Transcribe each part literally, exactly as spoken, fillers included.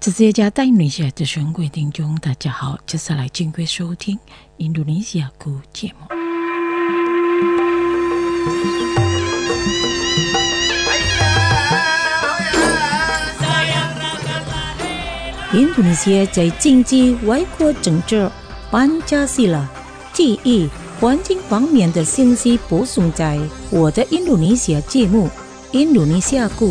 这是一家在印度尼西亚的全国听众，大家好，接下来请各位收听印度尼西亚故节目。印度尼西亚在经济、外国政治、班加西拉、记忆、环境方面的信息播送在我的印度尼西亚节目《印度尼西亚故》。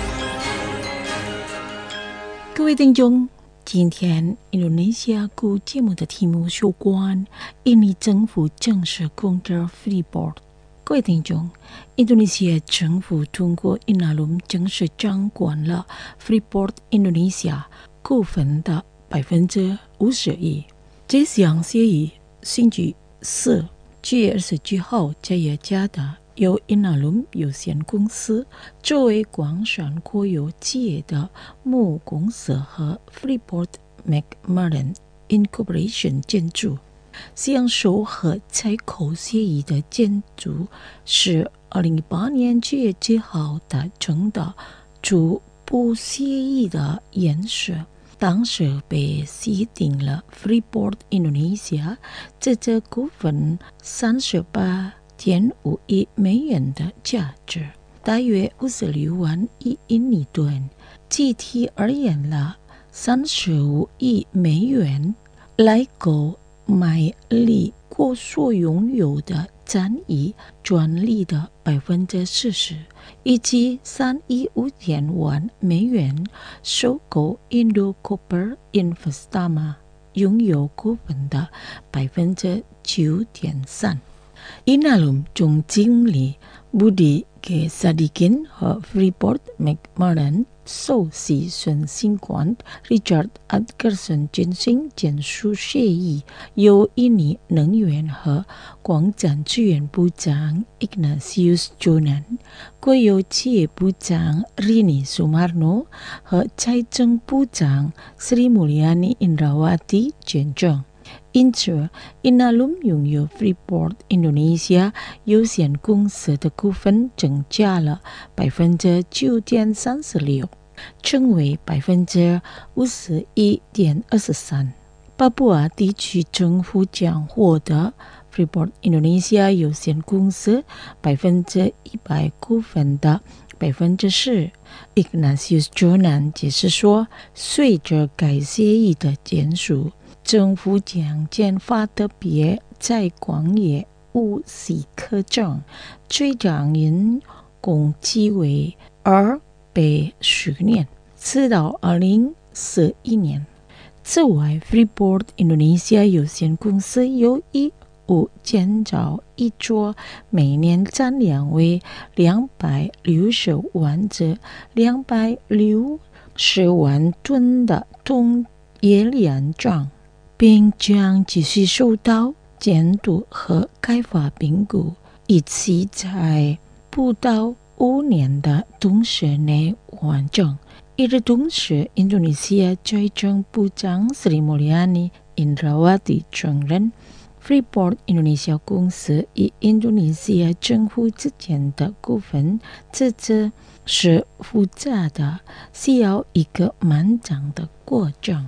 各位听众，今天印度尼西亚故节目的题目是有关印尼政府正式控制 Freeport。各位听众，印度尼西亚政府通过印纳隆正式掌管了 Freeport 印度尼西亚股份的百分之五十一。这项协议星期四七月二十九号在雅加达由印纳隆有限公司作为广山国有企业的母公司和 Freeport McMoran Incorporation 建筑。享受和采购协议的建筑是二零一八年七月七号达成的初步协议的延续。当时被协定了 Freeport Indonesia 这只股份三十八点五亿美元的价值，大约五十六万亿印尼盾，具体而言了三十五亿美元来购买利国所拥有的占益专利的百分之四十，以及三亿五千万美元收购 Indo Copper Investama 拥有股份的百分之九点三。印纳隆总经理Budi K. Sadikin 和 Freeport McMoran 首席执行官 Richard Adkerson 进行签署协议，由印尼能源和矿产资源部长 Ignatius Jonan、国有企业部长 Rini Sumarno 和财政部长 Sri Mulyani Indrawati 见证。因此，印纳隆拥有 Freeport Indonesia 有限公司的股份增加了百分之九点三十六，成为百分之五十一点二十三。巴布亚地区政府将获得 Freeport Indonesia 有限公司百分之一百股份的百分之十。Ignatius Jonan 解释说，随着该协议的签署，政府将签发特别在矿业务许可证，最长因工期为二倍十年，直到二零四一年。此外 ，Freeport Indonesia 有限公司有义务建造一座每年产量为两百六十万至两百六十万吨的铜冶炼厂，并将继续受到监督和开发评估，以期在不到五年的同时内完成。与此同时，印度尼西亚财政部长 Sri Mulyani Indrawati 承认 Freeport Indonesia 公司与印度尼西亚政府之间的股份制度是复杂的，需要一个漫长的过程。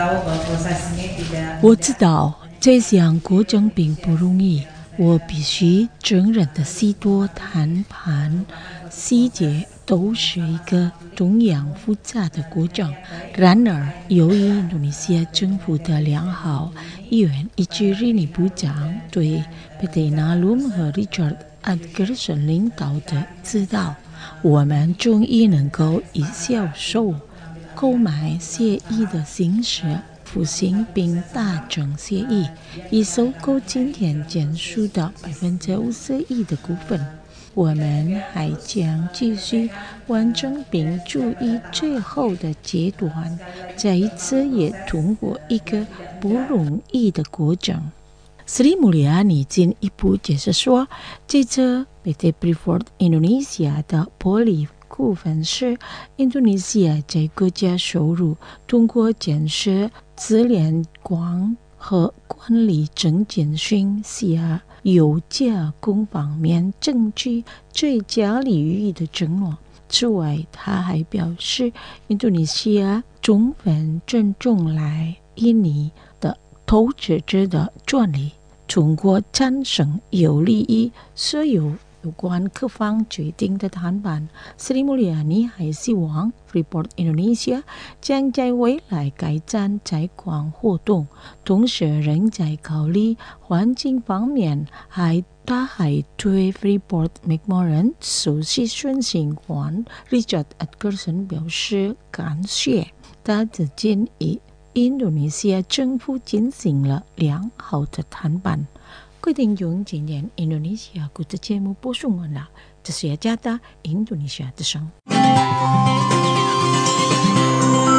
我知道这项过程并不容易，我必须承认的许多谈判细节都是一个同样复杂的过程。然而，由于印度尼西亚政府的良好意愿以及Rini部长对 P T Inalum 和 Richard Adkerson 领导的指导，我们终于能够以销售、购买协议的形式复兴并达成协议，以收购今天签署的百分之五十一的股份。我们还将继续完成并注意最后的阶段，这一次也通过一个不容易的过程。Sri Mulyani 进一步解释说，这次 P T Freeport Indonesia 的剥离股份是印度尼西亚在国家收入通过建设自炼矿和管理正进行下有加工方面争取最佳利益的承诺。 此外，他还表示，印度尼西亚充分尊重来印尼的投资者的专利。中国赞成有利于所有有关各方决定的谈判。Sri Mulyani还希望 Freeport Indonesia 将在未来改善采矿活动，同时仍在考虑环境方面。还他还对 Freeport McMoran 首席执行官 Richard Edgerton 表示感谢。他指建议印度尼西亚政府进行了良好的谈判。各位听众，今天印度尼西亚故事节目播送完了，这是雅加达印度尼西亚之声。